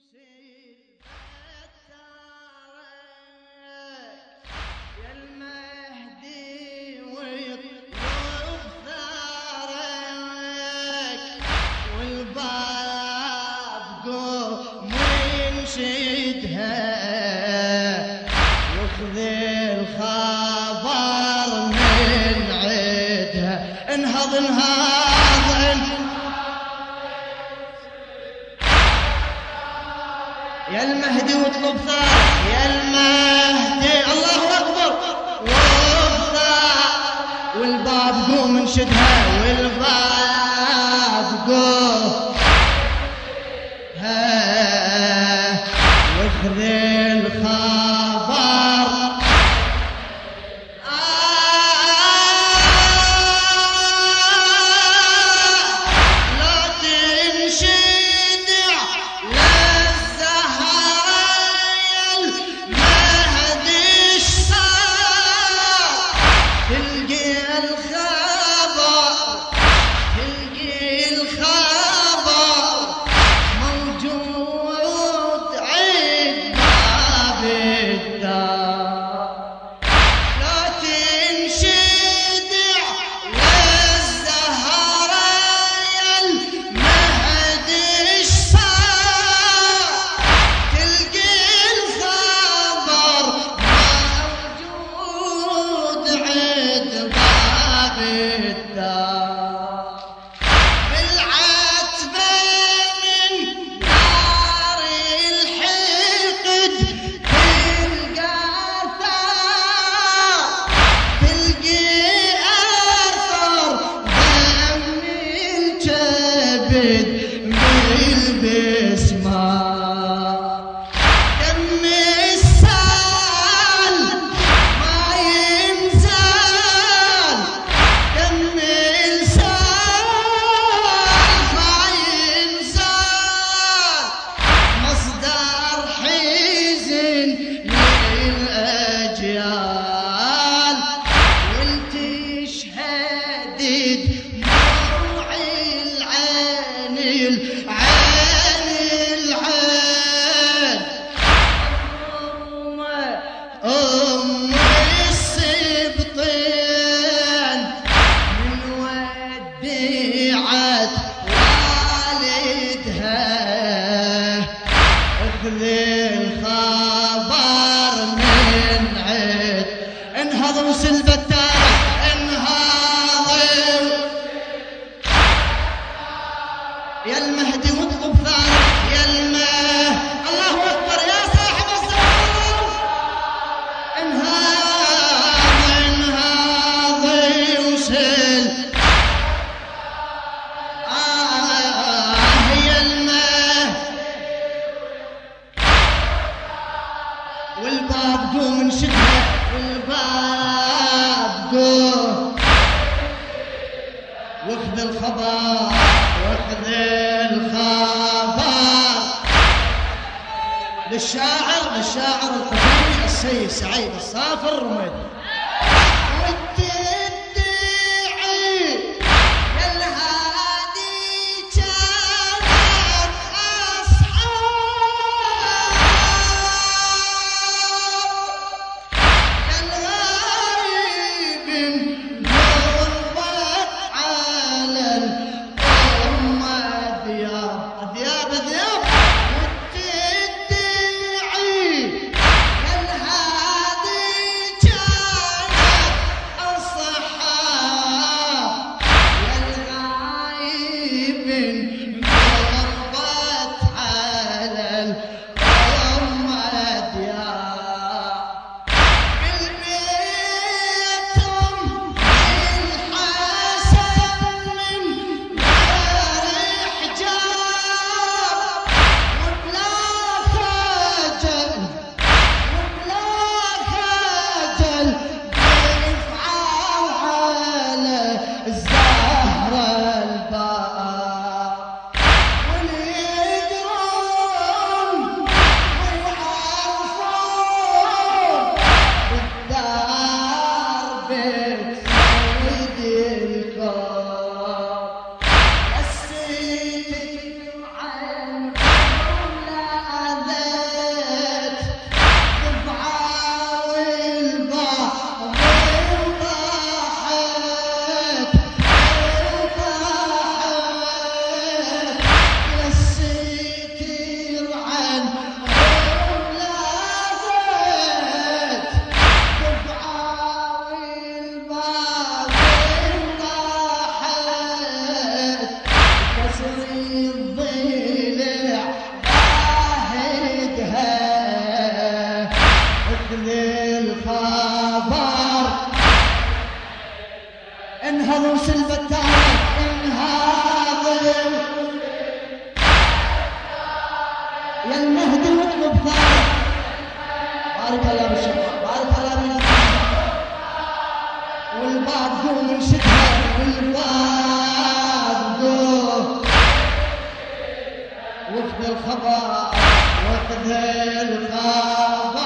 يا المهدي ويطلب ثارك والباب قوم ينشدها وخذ الخبر من عدها. انهض يا المهدي واطلب ثارك يا المهدي الله اكبر والباب قوم انشدها والباب قوم واخذ الخبر لا تنشدع للزهراء المهدي صار تلقي الخبر موجود عند باب الدار. لا تنشدع للزهراء المهدي صار تلقي الخبر موجود عند باب الدار. بالعتبة من نار الحقد تلقى أثر دم الكبد بالبسمار. دم السال ما ينزال دم السال ما ينزال مصدر حزن للأجيال وانت شهدت دموع العين أم السبطين من وديعة والدها اخذ الخبر من عد. انهض وسل بتارة انهض يا المهدي واطلب ثارك يا الله اكبر يا صاحب الزمان. انهض وسل يا والباب قوم انشدها والباب قوم واخذ الخبر للشاعر الحسيني السيد سعيد الصافر الرميدي. وتدعي يا الهادي كانت أصحاب يا الغايب قربت على الأمة ذياب وتدعي يا الهادي كانت الضلع باهدها مثل الخبر انهضوا سلفتان انهاضوا يا المهدي واطلب ثارك. بارك الله بالشباب بارك الله بالنساء والباب قوم انشدها والباب قوم وخذ الخبر وخذ الخبر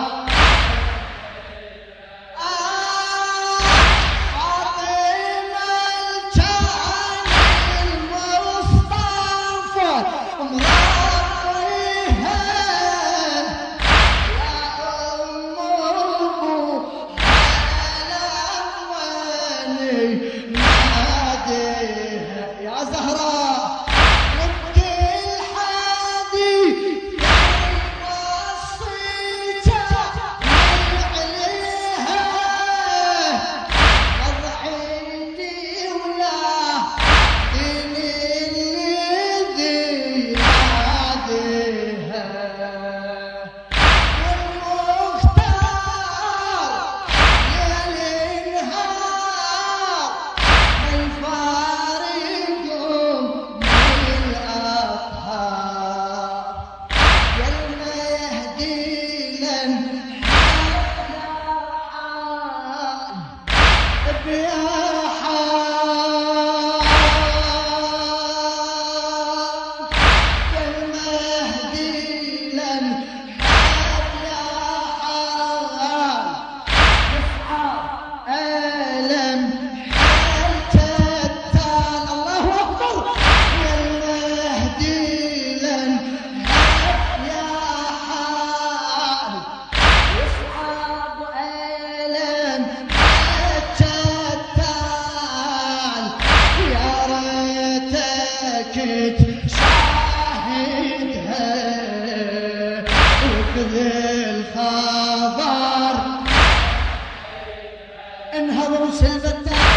انهضوا سلفتان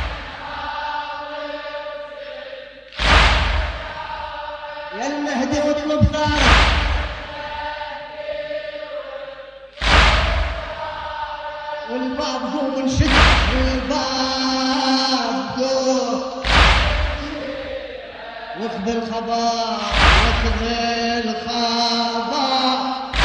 يا المهدي واطلب ثارك. والباب قوم انشد والباب قوم واخذ الخبر واخذ الخبر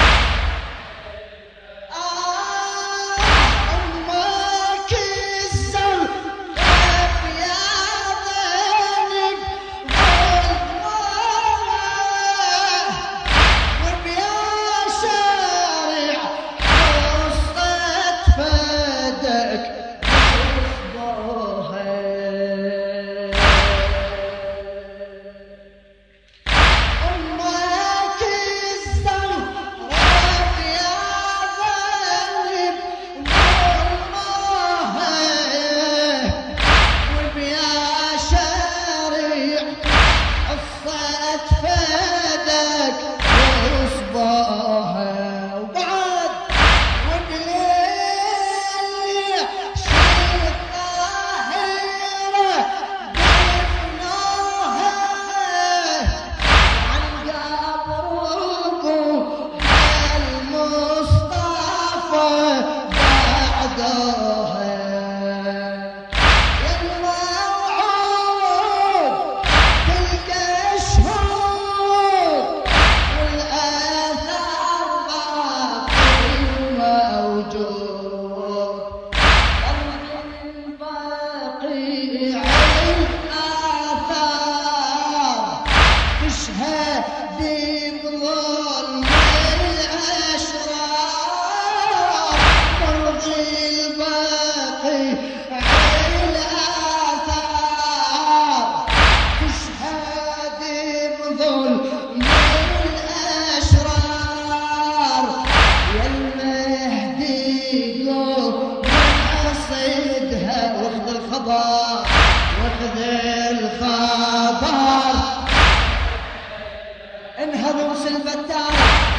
واخذ الخبر انهضوا سلفتان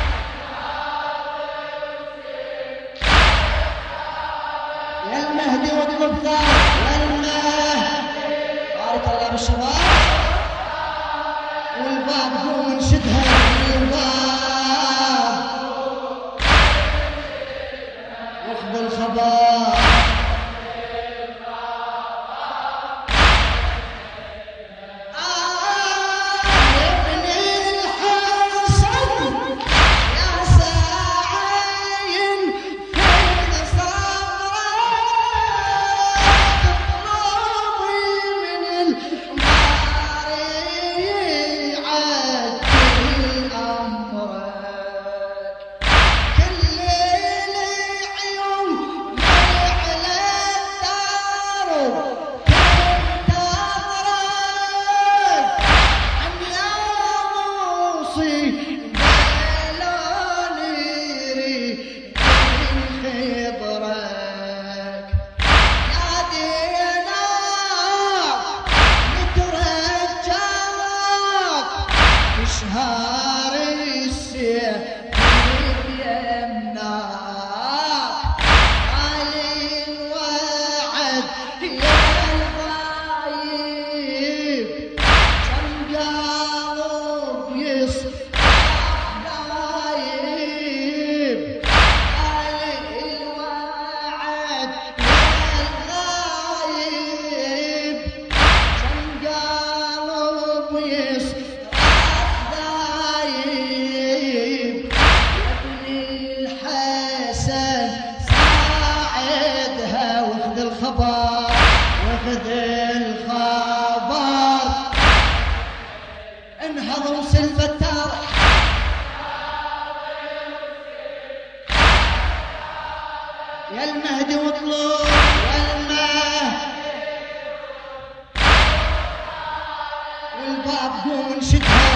يا المهدي واطلب ثار يا المهدي. بارك الله بالشباب نهار السيف بيمناك علي الوعد يا الغايب كم قلب يصرخ غايب علي الوعد يا الغايب كم قلب يصرخ غايب يا ابن الحسن ساعدها واخذ الخبر واخذ الخبر انهض وصل فتار يا المهدي واطلب والباب قوم انشدها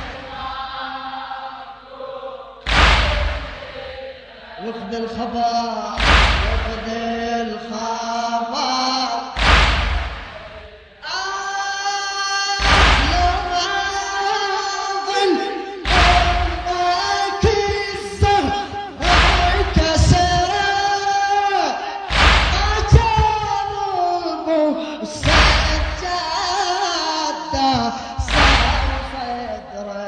واخذ الخبر واخذ الخبر لو ما ظل أمك الزهر كسرت أجرب سجادة صار صدره